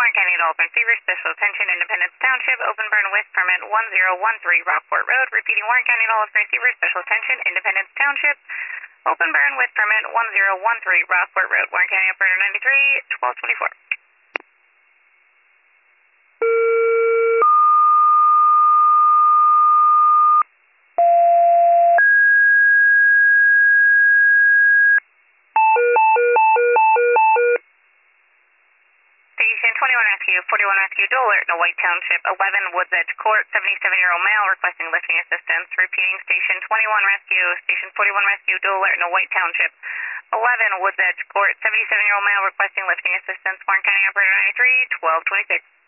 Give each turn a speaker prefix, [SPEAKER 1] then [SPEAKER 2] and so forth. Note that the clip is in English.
[SPEAKER 1] Warren County Dolphin Fever, Special Attention, Independence Township, Open Burn with Permit 1013 Rockport Road. Repeating, Warren County Dolphin Fever, Special Attention, Independence Township, Open Burn with Permit 1013 Rockport Road. Warren County Operator 93, 1224. Station 21 Rescue, 41 Rescue, dual alert in White Township, 11 Woods Edge Court, 77-year-old male requesting lifting assistance. Repeating, Station 21 Rescue, Station 41 Rescue, dual alert in White Township, 11 Woods Edge Court, 77-year-old male requesting lifting assistance. Warren County Operator 93, 1226.